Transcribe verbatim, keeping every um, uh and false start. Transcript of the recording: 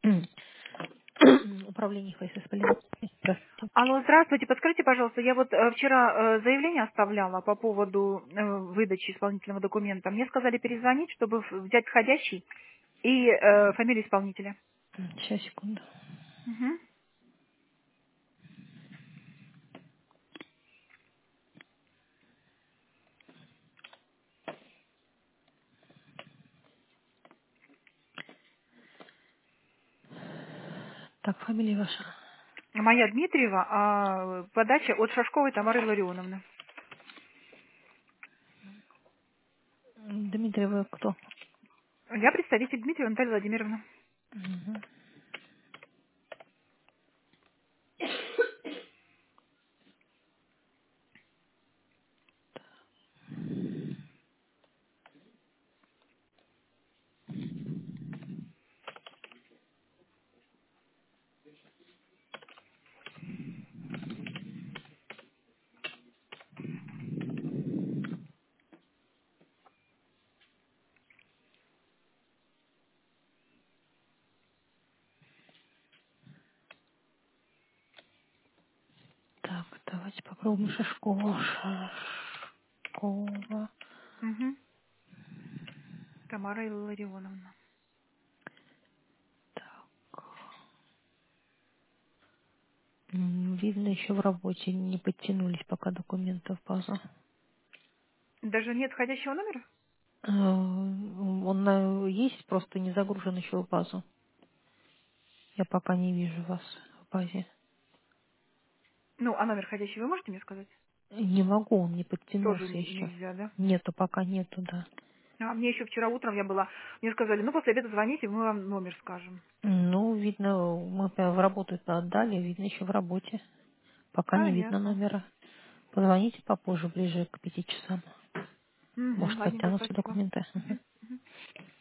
Управление ФСС Полина. Здравствуйте. Алло, здравствуйте. Подскажите, пожалуйста, я вот э, вчера э, заявление оставляла по поводу э, выдачи исполнительного документа. Мне сказали перезвонить, чтобы в- взять входящий и э, фамилию исполнителя. Сейчас, секунду. Мгм. Так, фамилия ваша. Моя Дмитриева, а подача от Шашковой Тамары Ларионовны. М, Дмитрий, вы кто? Я представитель Дмитриева Наталья Владимировна. Мгм. Так, давайте попробуем Шашкова. Шашкова. Мгм. Тамара Илларионовна. Так. М, Видно, еще в работе не подтянулись пока документы в базу. Даже нет входящего номера? Э, Он э, есть, просто не загружен еще в базу. Я пока не вижу вас в базе. Ну, а номер входящий вы можете мне сказать? Не могу, он не Тоже подтянулся еще. нельзя, да? Нету, пока нету, да. А мне еще вчера утром я была, мне сказали, ну, после обеда звоните, мы вам номер скажем. Ну, видно, мы прям в работу-то отдали, видно, еще в работе. Пока не видно Понятно. номера. Позвоните попозже, ближе к пяти часам. Угу, Может, ладненько, подтянутся спасибо. документы. Мгм. Мгм, мгм.